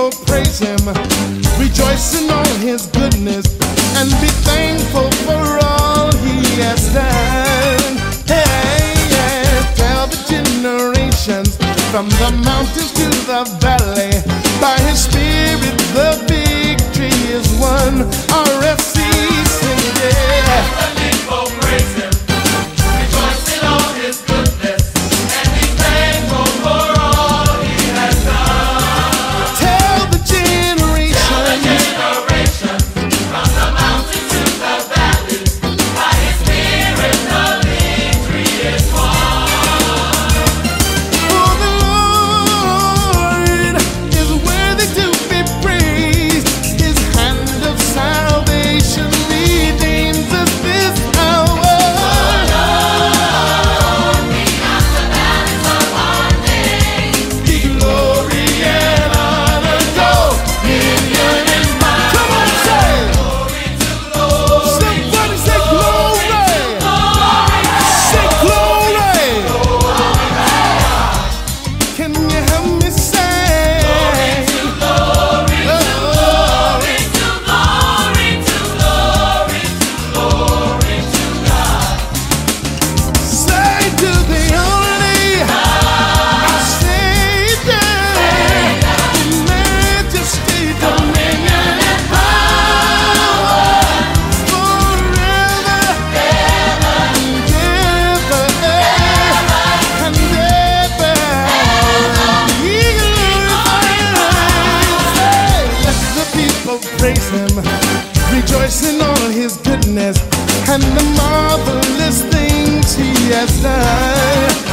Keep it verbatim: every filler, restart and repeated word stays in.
people praise him, rejoice in all his goodness, and be thankful for all he has done. Hey, yeah, tell the generations from the mountains to the valley, by his spirit the victory is won. R F C, sing yeah. Tell the people praise him, rejoice in all his goodness, and be thankful for all he has done. Tell the generations, Tell the generations from the mountains to the valleys, by his spirit the victory is won. for the Lord is worthy to be praised. His hand of salvation redeems us this hour. Be glory and honor, dominion and might. Come on, say. Somebody say glory. Say glory. Can you help me say? Glory to glory To glory, to glory, to glory to God. Say to the only our Savior, in majesty, dominion, and power, forever, ever, and ever, and ever. He glorifies. Say, let the people praise him, rejoice in all his goodness and the marvelous things he has done.